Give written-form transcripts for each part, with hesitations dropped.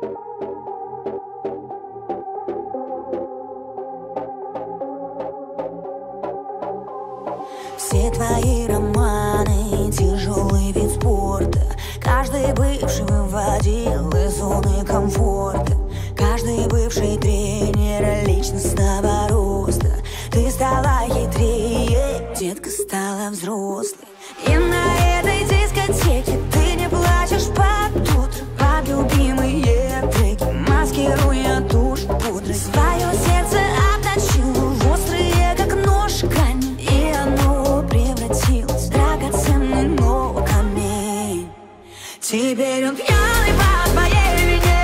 Все твои романы, тяжелый вид спорта. Каждый бывший выводил из зоны комфорта. Каждый бывший тренер личностного роста. Ты стала хитрее, детка стала взрослой. И на этой дискотеке ты не плачешь под утро, под любимые треки, маскируя тушь пудрой. Свое сердце обточила в острые, как нож, камень, и оно превратилось в драгоценный, но камень. Теперь он пьяный по твоей вине.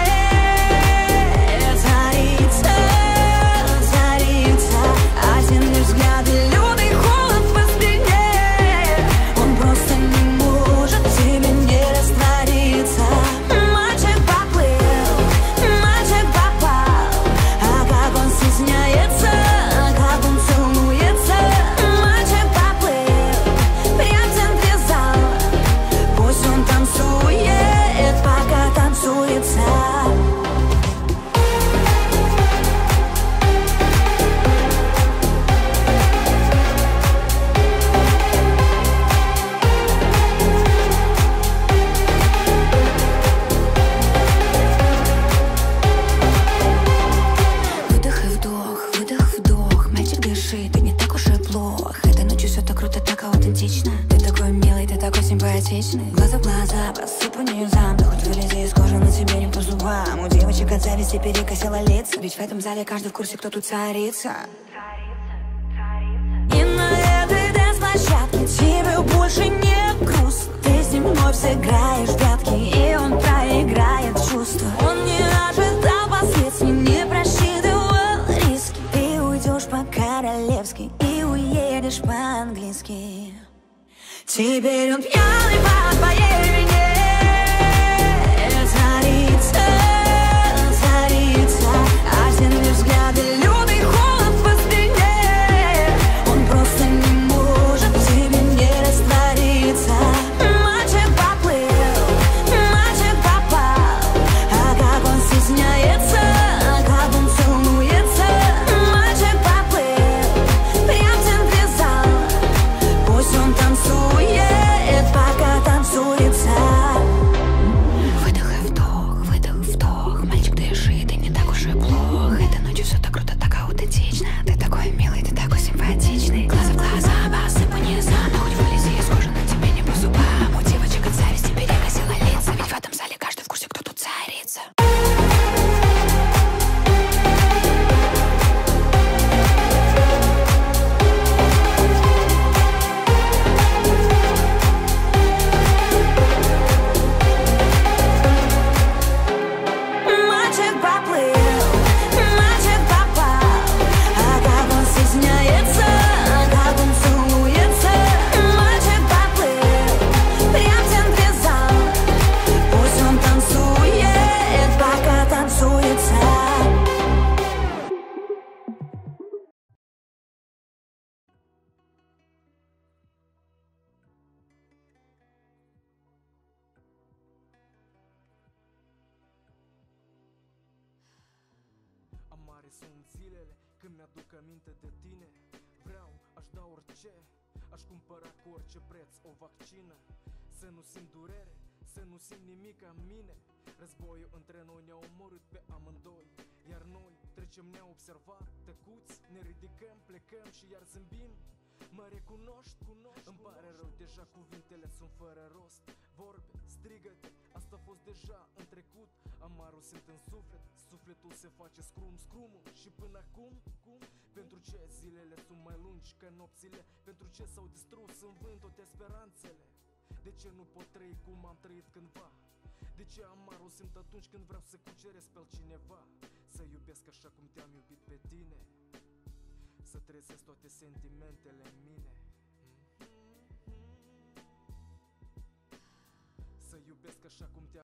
Царица, царица, один лишь взгляд и лютый холод по спине. Он просто не может в тебе не раствориться. Мальчик поплыл, мальчик попал. А как он стесняется, как он целуется. Мальчик поплыл, прям в центре зала. Пусть он танцует, пока танцуется. Выдох и вдох, выдох, вдох. Мальчик, дыши, ты не так уж и плох. Этой ночью все так круто, так аутентично. Ты такой милый, ты такой симпатичный. Глаза в глаза, посыпу низам. Да хоть вылези из кожи, на тебе не по зубам. У девочек от зависти перекосило лица. Ведь в этом зале каждый в курсе, кто тут царица. И на этой дэнс-площадке тебе больше не грустно. Ты с ним вновь сыграешь в прятки, и он проиграет чувства. Он не ожидал последствий, не просчитывал риски. Ты уйдешь по-королевски и уедешь по-английски. Теперь он пьяный по твоей вине. Царица, царица, один лишь взгляд и лютый холод по спине. Он просто не может в тебе не раствориться. Мальчик поплыл, мальчик попал. А как он стесняется, как он целуется. Мальчик поплыл, прям в центре зала. Пусть он танцует, пока танцуется. Выдох и вдох, выдох, вдох. Мальчик, дыши, ты не так уж и плох. Этой ночью все так круто, так аутентично. Ты такой милый, ты такой симпатичный. Глаза в глаза, посыпу низам. Да хоть вылези из кожи, на тебе не по зубам. У девочек от зависти перекосило лица. Ведь в этом зале каждый в курсе, кто тут царица. Мальчик поплыл, мальчик попал. А как он стесняется, как он целуется. Мальчик поплыл, прям в центре зала. Пусть он танцует, пока танцуется. Amare sunt zilele când mi-aduc aminte de tine. Vreau, aș da orice, aș cumpăra cu orice preț o vaccină. Să nu simt durere, să nu simt nimic în mine. Războiul între noi ne-a omorât pe amândoi. Iar noi trecem neobservat, tăcuți, ne ridicăm, plecăm și iar zâmbim. Mă recunoști, îmi pare rău, deja cuvintele sunt fără rost. Vorbe, strigăte, asta a fost deja în trecut. Amarul simt în suflet, sufletul se face scrumul. Și până acum, pentru ce zilele sunt mai lungi ca nopțile? Pentru ce s-au distrus în vânt toate speranțele? De ce nu pot trăi cum am trăit cândva? De ce amarul simt atunci când vreau să cuceresc pe altcineva? Să iubesc așa cum te-am iubit pe tine, să trezesc toate sentimentele în mine. Să iubesc așa cum te-am